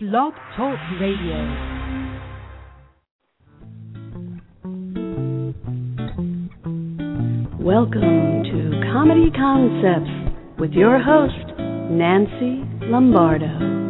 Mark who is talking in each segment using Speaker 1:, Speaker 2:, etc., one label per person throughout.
Speaker 1: Blog Talk Radio. Welcome to Comedy Concepts with your host, Nancy Lombardo.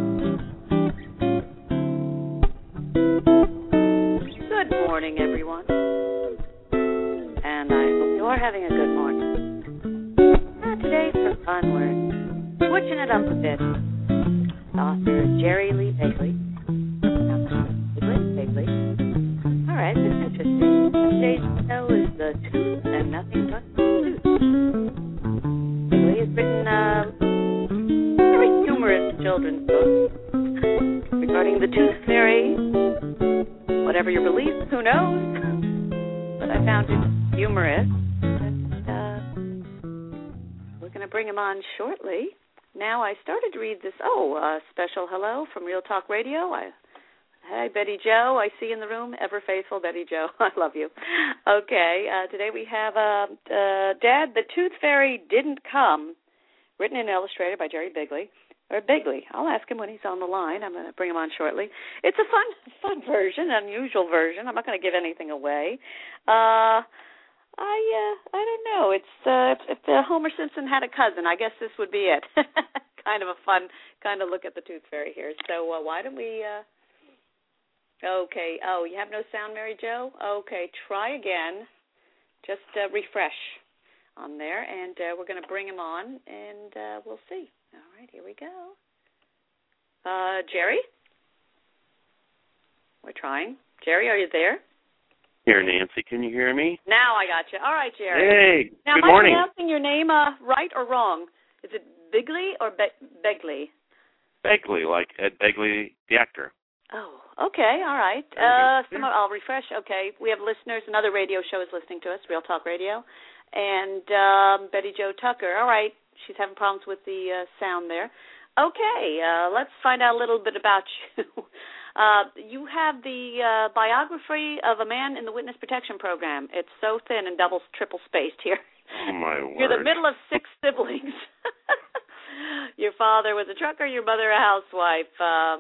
Speaker 2: Good morning, everyone. And I hope you're having a good morning. Today, for fun, we're switching it up a bit. Author Jerry Lee Bagley. Bagley. All right, this is interesting. Today's show is The Tooth and Nothing But the Tooth. Bagley has written very humorous children's books regarding the Tooth Fairy. Whatever your beliefs, who knows? But I found it humorous. And, we're going to bring him on shortly. Now, I started to read this, special hello from Real Talk Radio. Hi, Betty Jo. I see you in the room. Ever faithful Betty Jo. I love you. Okay, today we have Dad, the Tooth Fairy Didn't Come, written and illustrated by Jerry Bigley. Or Bigley. I'll ask him when he's on the line. I'm going to bring him on shortly. It's a fun version, unusual version. I'm not going to give anything away. I don't know. It's if Homer Simpson had a cousin, I guess this would be it. Kind of a fun kind of look at the Tooth Fairy here. So why don't we? Okay. Oh, you have no sound, Mary Jo? Okay, try again. Just refresh on there, and we're going to bring him on, and we'll see. All right, here we go. Jerry? We're trying. Jerry, are you there?
Speaker 3: Here, Nancy. Can you hear me?
Speaker 2: Now I got you. All right, Jerry.
Speaker 3: Hey,
Speaker 2: now,
Speaker 3: good morning.
Speaker 2: Am I pronouncing your name right or wrong? Is it Bigley or Begley?
Speaker 3: Begley, like Ed Begley, the actor.
Speaker 2: Oh, okay. All right. I'll refresh. Okay. We have listeners. Another radio show is listening to us, Real Talk Radio. And Betty Jo Tucker. All right. She's having problems with the sound there. Okay. Let's find out a little bit about you. You have the biography of a man in the Witness Protection Program. It's so thin and triple spaced here.
Speaker 3: Oh, my word.
Speaker 2: You're the middle of 6 siblings. Your father was a trucker, your mother a housewife.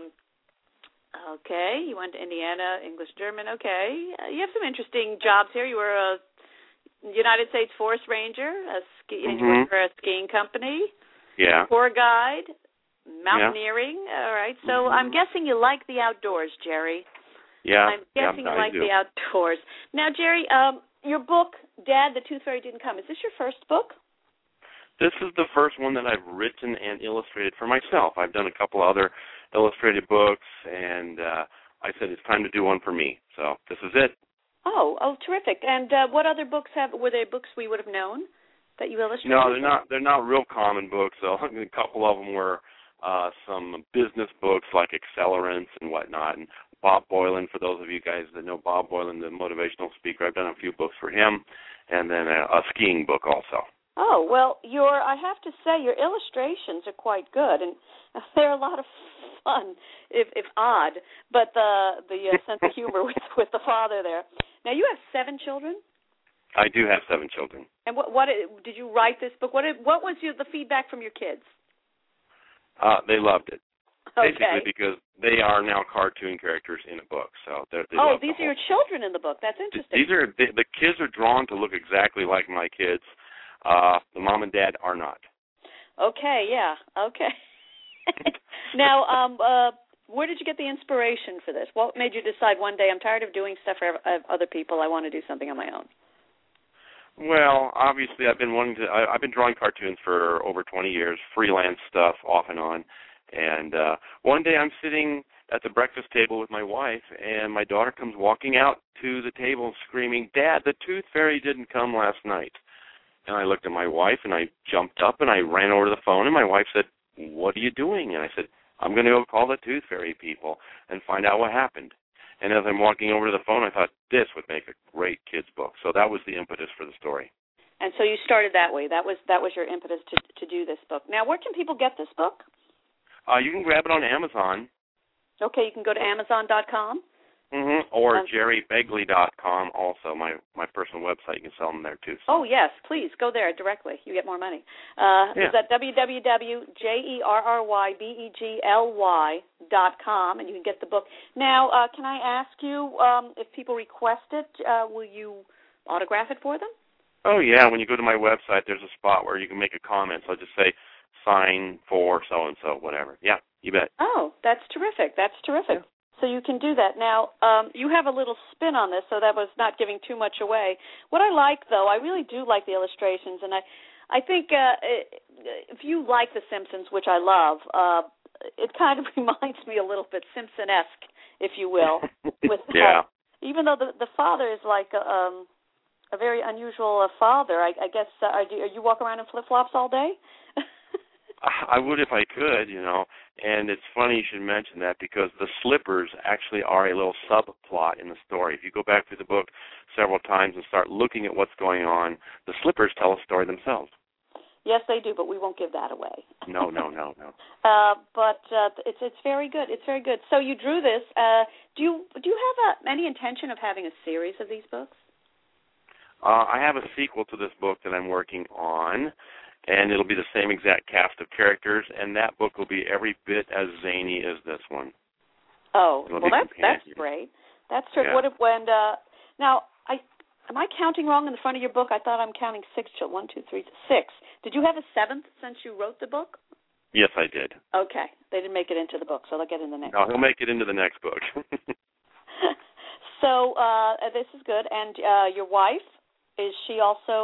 Speaker 2: Okay, you went to Indiana, English, German. Okay. You have some interesting jobs here. You were a United States Forest Ranger, you worked for a skiing company, tour guide, mountaineering. Yeah. All right. So I'm guessing you like the outdoors, Jerry.
Speaker 3: Yeah.
Speaker 2: I'm guessing you like the outdoors. Now, Jerry, your book, Dad, the Tooth Fairy Didn't Come, is this your first book?
Speaker 3: This is the first one that I've written and illustrated for myself. I've done a couple other illustrated books, and I said it's time to do one for me. So this is it. Oh,
Speaker 2: terrific. And what other books were there books we would have known that you illustrated?
Speaker 3: No, they're not real common books. So a couple of them were some business books like Accelerants and whatnot. And Bob Boilen, for those of you guys that know Bob Boilen, the motivational speaker, I've done a few books for him, and then a skiing book also.
Speaker 2: Oh, well, I have to say, your illustrations are quite good, and they're a lot of fun, if odd, but the sense of humor with the father there. Now, you have 7 children?
Speaker 3: I do have 7 children.
Speaker 2: And what did you write this book? What was the feedback from your kids?
Speaker 3: They loved it.
Speaker 2: Okay.
Speaker 3: Basically because they are now cartoon characters in a book. So these
Speaker 2: are your children in the book. That's interesting.
Speaker 3: The kids are drawn to look exactly like my kids. The mom and dad are not. Okay, yeah. Okay.
Speaker 2: Now, where did you get the inspiration for this? What made you decide one day, I'm tired of doing stuff for other people, I want to do something on my own?
Speaker 3: Well, obviously, I've been drawing cartoons for over 20 years, freelance stuff off and on. And one day I'm sitting at the breakfast table with my wife, and my daughter comes walking out to the table screaming, "Dad, the Tooth Fairy didn't come last night." And I looked at my wife, and I jumped up, and I ran over to the phone, and my wife said, "What are you doing?" And I said, "I'm going to go call the Tooth Fairy people and find out what happened." And as I'm walking over to the phone, I thought, this would make a great kid's book. So that was the impetus for the story.
Speaker 2: And so you started that way. That was your impetus to do this book. Now, where can people get this book?
Speaker 3: You can grab it on Amazon.
Speaker 2: Okay, you can go to Amazon.com.
Speaker 3: Or jerrybegley.com also, my personal website. You can sell them there, too. So.
Speaker 2: Oh, yes, please, go there directly. You get more money. Is that www.jerybegly.com, and you can get the book. Now, can I ask you, if people request it, will you autograph it for them?
Speaker 3: Oh, yeah. When you go to my website, there's a spot where you can make a comment. So I'll just say, sign for so-and-so, whatever. Yeah, you bet.
Speaker 2: Oh, that's terrific. That's terrific. Yeah. So you can do that. Now, you have a little spin on this, so that was not giving too much away. What I like, though, I really do like the illustrations, and I think if you like The Simpsons, which I love, it kind of reminds me a little bit Simpson-esque, if you will. With
Speaker 3: yeah.
Speaker 2: Even though the father is like a very unusual father, I guess, are you walk around in flip-flops all day?
Speaker 3: I would if I could, and it's funny you should mention that because the slippers actually are a little subplot in the story. If you go back through the book several times and start looking at what's going on, the slippers tell a story themselves.
Speaker 2: Yes, they do, but we won't give that away.
Speaker 3: No.
Speaker 2: But it's very good. It's very good. So you drew this. Do you have any intention of having a series of these books?
Speaker 3: I have a sequel to this book that I'm working on. And it'll be the same exact cast of characters, and that book will be every bit as zany as this one.
Speaker 2: Oh, well, that's great. That's true.
Speaker 3: Yeah.
Speaker 2: What if now? Am I counting wrong in the front of your book? I thought I'm counting 6 children. 1, 2, 3, 6. Did you have a 7th since you wrote the book?
Speaker 3: Yes, I did.
Speaker 2: Okay, they didn't make it into the book, so they'll get in the next.
Speaker 3: No, he'll make it into the next book.
Speaker 2: So this is good. And your wife, is she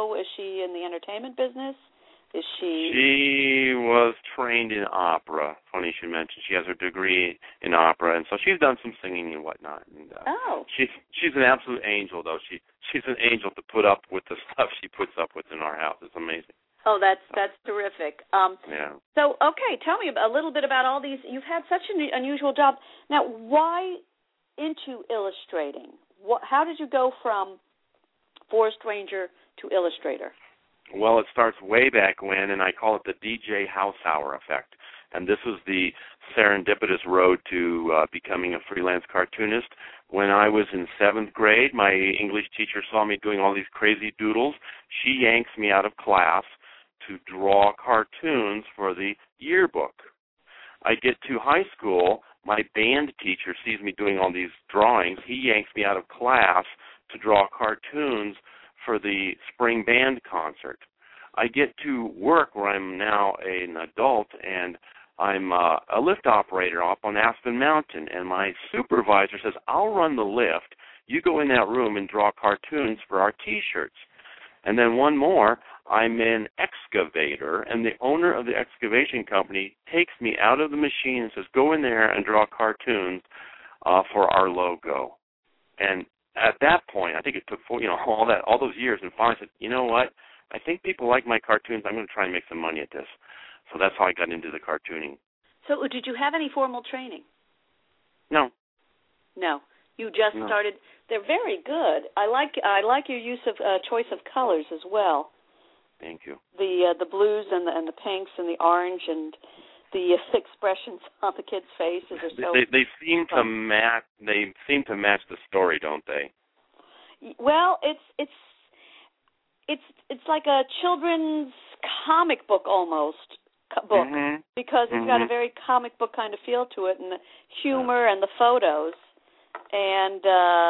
Speaker 2: in the entertainment business? Is she?
Speaker 3: She was trained in opera. Funny you should mention. She has her degree in opera, and so she's done some singing and whatnot. And, she's an absolute angel, though. She's an angel to put up with the stuff she puts up with in our house. It's amazing.
Speaker 2: Oh, that's terrific.
Speaker 3: Yeah.
Speaker 2: So, okay, tell me a little bit about all these. You've had such an unusual job. Now, why into illustrating? How did you go from forest ranger to illustrator?
Speaker 3: Well, it starts way back when, and I call it the DJ House Hour effect. And this was the serendipitous road to becoming a freelance cartoonist. When I was in 7th grade, my English teacher saw me doing all these crazy doodles. She yanks me out of class to draw cartoons for the yearbook. I get to high school, my band teacher sees me doing all these drawings. He yanks me out of class to draw cartoons for the spring band concert. I get to work where I'm now an adult, and I'm a lift operator up on Aspen Mountain, and my supervisor says, I'll run the lift. You go in that room and draw cartoons for our T-shirts. And then one more, I'm an excavator, and the owner of the excavation company takes me out of the machine and says, go in there and draw cartoons for our logo. And at that point, I think it took all those years, and finally said, you know what? I think people like my cartoons. I'm going to try and make some money at this. So that's how I got into the cartooning.
Speaker 2: So did you have any formal training?
Speaker 3: No.
Speaker 2: No. You just started. They're very good. I like your use of choice of colors as well.
Speaker 3: Thank you.
Speaker 2: The blues and the pinks and the orange and the expressions on the kids' faces are so.
Speaker 3: They seem to match. They seem to match the story, don't they?
Speaker 2: Well, it's like a children's comic book almost book because it's got a very comic book kind of feel to it, and the humor and the photos, and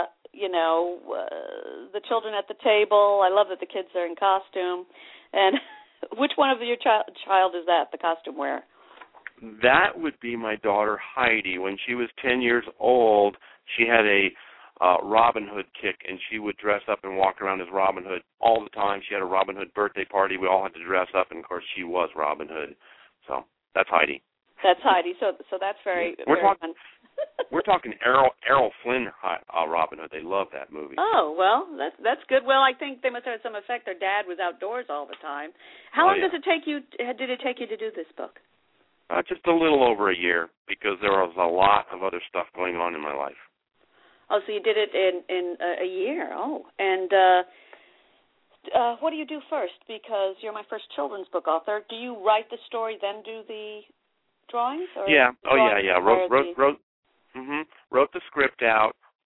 Speaker 2: the children at the table. I love that the kids are in costume. And which one of your child is that, the costume wearer?
Speaker 3: That would be my daughter Heidi. When she was 10 years old, she had a Robin Hood kick, and she would dress up and walk around as Robin Hood all the time. She had a Robin Hood birthday party. We all had to dress up, and, of course, she was Robin Hood. So that's Heidi.
Speaker 2: That's Heidi. So that's very,
Speaker 3: very
Speaker 2: fun.
Speaker 3: We're talking Errol Flynn Robin Hood. They love that movie.
Speaker 2: Oh, well, that's good. Well, I think they must have had some effect. Their dad was outdoors all the time. How long did it take you to do this book?
Speaker 3: Just a little over a year, because there was a lot of other stuff going on in my life.
Speaker 2: Oh, so you did it in a year. Oh, and what do you do first? Because you're my first children's book author. Do you write the story, then do the drawings? Or
Speaker 3: yeah. Oh, yeah. Wrote the script out,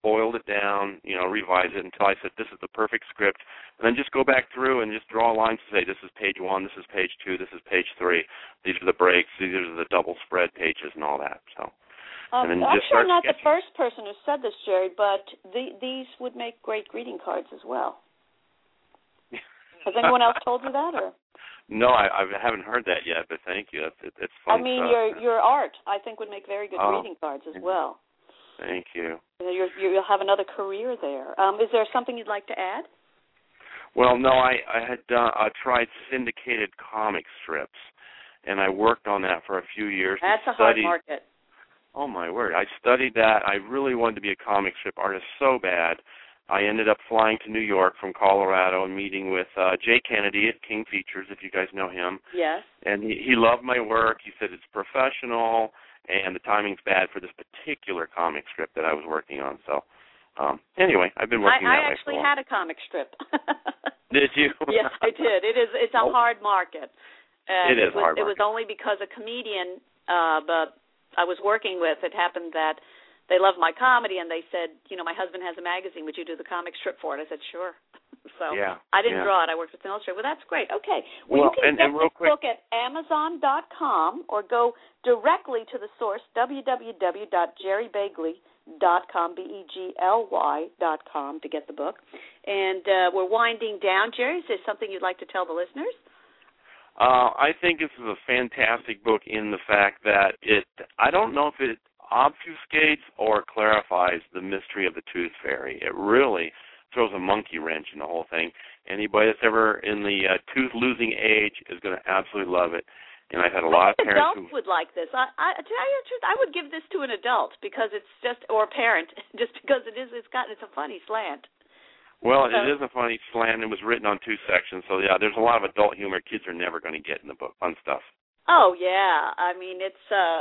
Speaker 3: boiled it down, revised it until I said, this is the perfect script, and then just go back through and just draw lines to say, this is page 1, this is page 2, this is page 3, these are the breaks, these are the double spread pages and all that. So, and then
Speaker 4: I'm
Speaker 3: just
Speaker 4: sure
Speaker 3: start
Speaker 4: not
Speaker 3: sketching.
Speaker 4: the first person who said this, Jerry, but these would make great greeting cards as well. Has anyone else told you that? Or?
Speaker 3: No, I haven't heard that yet, but thank you. It's fun.
Speaker 4: I mean, your art, I think, would make very good greeting cards as well.
Speaker 3: Thank you.
Speaker 4: You'll have another career there. Is there something you'd like to add?
Speaker 3: Well, no, I had tried syndicated comic strips, and I worked on that for a few years.
Speaker 4: That's a hard market.
Speaker 3: Oh, my word. I studied that. I really wanted to be a comic strip artist so bad. I ended up flying to New York from Colorado and meeting with Jay Kennedy at King Features, if you guys know him.
Speaker 4: Yes.
Speaker 3: And he loved my work. He said it's professional, and the timing's bad for this particular comic strip that I was working on. So, anyway, I've been working that way for a while.
Speaker 4: I actually had a comic strip.
Speaker 3: Did you?
Speaker 4: Yes, I did. It's a hard market.
Speaker 3: It is a hard market.
Speaker 4: It was only because a comedian I was working with, it happened that they loved my comedy, and they said, my husband has a magazine. Would you do the comic strip for it? I said, sure. So
Speaker 3: yeah,
Speaker 4: I didn't draw it. I worked with an illustrator. Well, that's great. Okay.
Speaker 3: Well,
Speaker 4: you can get
Speaker 3: real
Speaker 4: this
Speaker 3: quick,
Speaker 4: book at Amazon.com or go directly to the source, www.jerrybegley.com, BEGLY.com, to get the book. And we're winding down. Jerry, is there something you'd like to tell the listeners?
Speaker 3: I think this is a fantastic book in the fact that I don't know if it obfuscates or clarifies the mystery of the Tooth Fairy. It really throws a monkey wrench in the whole thing. Anybody that's ever in the tooth-losing age is going to absolutely love it. And I've had a lot of parents
Speaker 4: adults would like this. To tell you the truth, I would give this to an adult because it's just, or a parent, just because it's a funny slant.
Speaker 3: Well, it is a funny slant. It was written on 2 sections, so yeah, there's a lot of adult humor kids are never going to get in the book. Fun stuff.
Speaker 4: Oh yeah, I mean it's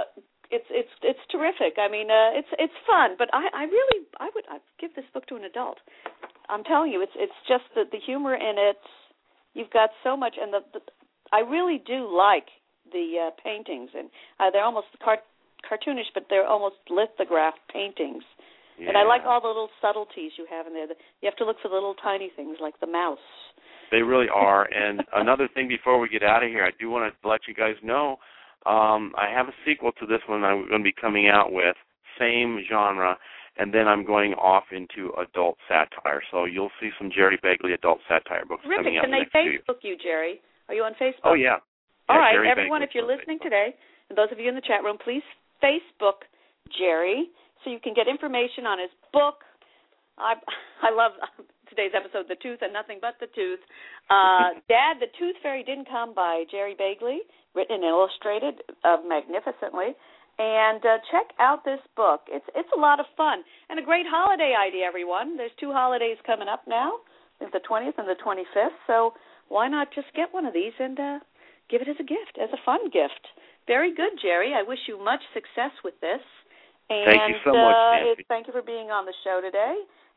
Speaker 4: terrific. I mean it's fun, but I'd give this book to an adult. I'm telling you, it's just the humor in it. You've got so much, and I really do like the paintings, and they're almost cartoonish, but they're almost lithograph paintings. Yeah. And I like all the little subtleties you have in there. You have to look for the little tiny things like the mouse.
Speaker 3: They really are. And another thing before we get out of here, I do want to let you guys know I have a sequel to this one I'm going to be coming out with, same genre, and then I'm going off into adult satire. So you'll see some Jerry Begley adult satire books coming out.
Speaker 4: Can they Facebook you, Jerry? Are you on Facebook?
Speaker 3: Oh, yeah.
Speaker 4: All right,
Speaker 3: Jerry
Speaker 4: everyone,
Speaker 3: Begley,
Speaker 4: if you're listening today, and those of you in the chat room, please Facebook Jerry so you can get information on his book. I love today's episode, The Tooth and Nothing But the Tooth. Dad, The Tooth Fairy Didn't Come by Jerry Begley, written and illustrated magnificently. And check out this book. It's a lot of fun and a great holiday idea, everyone. There's 2 holidays coming up now, the 20th and the 25th. So why not just get one of these and give it as a gift, as a fun gift. Very good, Jerry. I wish you much success with this. And,
Speaker 3: thank you so much, Nancy.
Speaker 4: Thank you for being on the show today.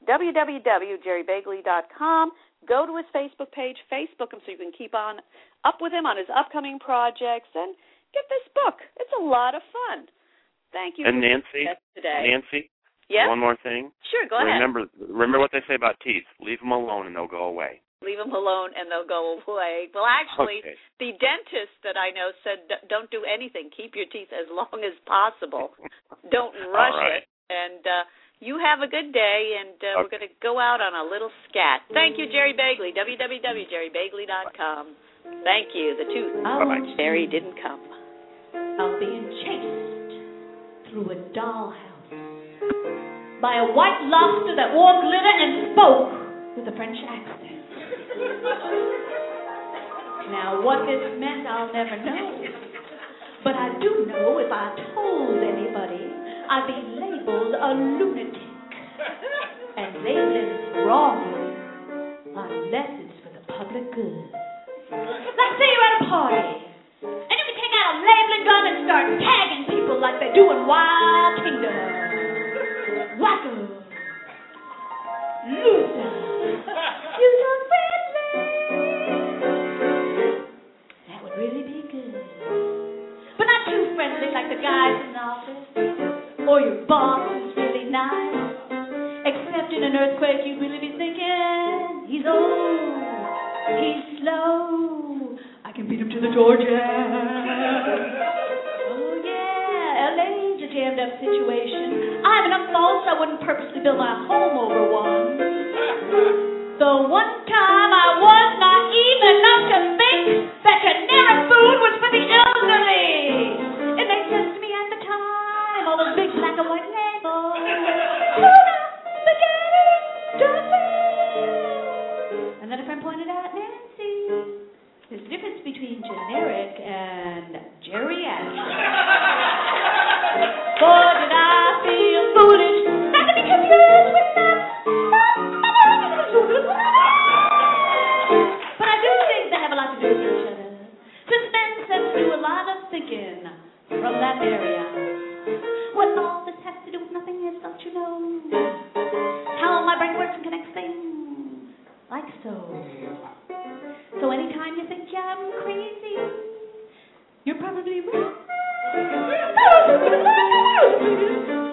Speaker 4: www.jerrybegley.com. Go to his Facebook page, Facebook him so you can keep up with him on his upcoming projects, and get this book. It's a lot of fun. Thank you.
Speaker 3: And Nancy,
Speaker 4: yes?
Speaker 3: One more thing.
Speaker 4: Sure, go ahead.
Speaker 3: Remember what they say about teeth. Leave them alone and they'll go away.
Speaker 4: Leave them alone and they'll go away. Well, actually, The dentist that I know said don't do anything. Keep your teeth as long as possible. Don't rush it. And you have a good day, and we're going to go out on a little scat. Thank you, Jerry Begley, www.jerrybegley.com. Thank you. The Tooth Fairy Didn't Come.
Speaker 5: Of being chased through a dollhouse by a white lobster that wore glitter and spoke with a French accent. Now, what this meant, I'll never know. But I do know if I told anybody, I'd be labeled a lunatic. And labeling's wrong, unless it's for the public good. Let's say you're at a party, and you can take out a labeling gun and start tagging people like they do in Wild Kingdom. Wacko. Loser. You look friendly. That would really be good. But not too friendly like the guys in the office or your boss who's really nice. in an earthquake, you'd really be thinking, he's old, he's slow, I can beat him to the door jam. Oh yeah, LA's a jammed up situation. I have enough faults I wouldn't purposely build my home over one. The one time I was naive enough to think that generic food was for the elderly. It made sense to me at the time, all those big black and white labels. Tuna, spaghetti, dressing. And then a friend pointed out, Nancy, there's a difference between generic and geriatric. Boy, did I feel foolish not to be confused with that. But I do think they have a lot to do with each other. Since men sense to do a lot of thinking from that area. What all this has to do with nothing is, don't you know? How my brain works and connects things like so. So anytime you think I'm crazy, you're probably right.